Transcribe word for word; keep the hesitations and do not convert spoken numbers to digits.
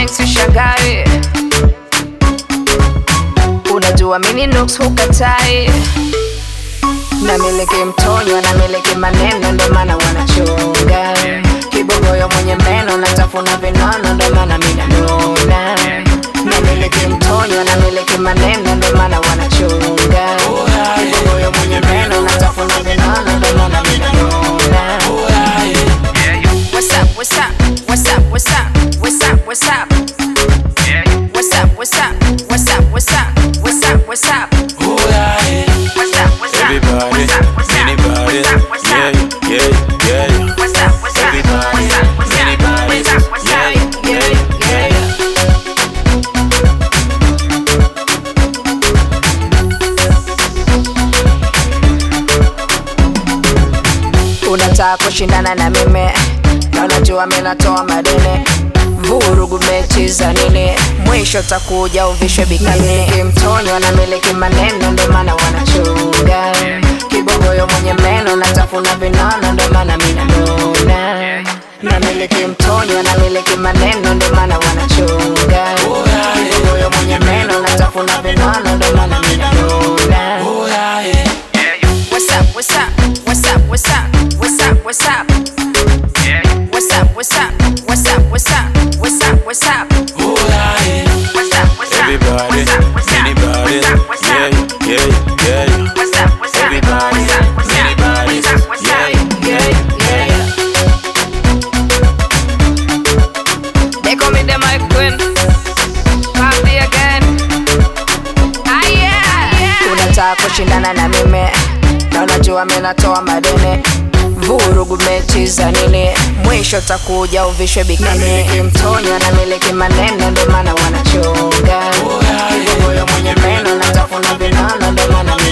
fine sishangai. Unajua mini nooks hukatai. Namiliki mtonyo, namiliki maneno, ndo maana wanachunga. Kibogoyo mwenye meno, natafuna vinono, ndo maana mina nuna. Namiliki mtonyo, namiliki maneno, ndo maana wanachunga. Kibogoyo mwenye meno, natafuna vinono, ndo maana mina nuna. What's up, what's up, what's up, what's up, what's up, what's up? What's up, what's up, what's up, what's up, what's up, what's up? What's up, what's up? Everybody, anybody, yeah, yeah, yeah. What's up, what's up? Everybody, anybody, yeah, yeah, yeah. Unataka kushindana na mimi, na unajua mimi natoa madini. Vurugu mechi za nini? Mwisho takuja uvishwe bikini. Mtonyo na miliki maneno, ndo maana wanachunga. Kibogoyo mwenye meno, natafuna vinono, ndo maana mina nuna. Na miliki mtonyo, na miliki maneno, ndo maana wanachunga. Kibogoyo mwenye meno, natafuna vinono, ndo maana mina nuna. What's up, what's up, what's up, what's up, what's up, what's up? What's up, what's up, what's up, what's up, what's up, what's up? What's up, what's up? Everybody, anybody, yeah, yeah, yeah. What's up, what's up? Everybody, anybody, yeah, yeah, yeah. They call me the my queen. Party again. Ah yeah. Unataka kushindana na mimi, na unajua mimi natoa madini. Vurugu mechi za nini? Mwisho takuja uvishwe bikini. Namiliki mtonyo, namiliki maneno, ndo maana wanachunga. Kibogoyo mwenye meno, natafuna vinono, ndo maana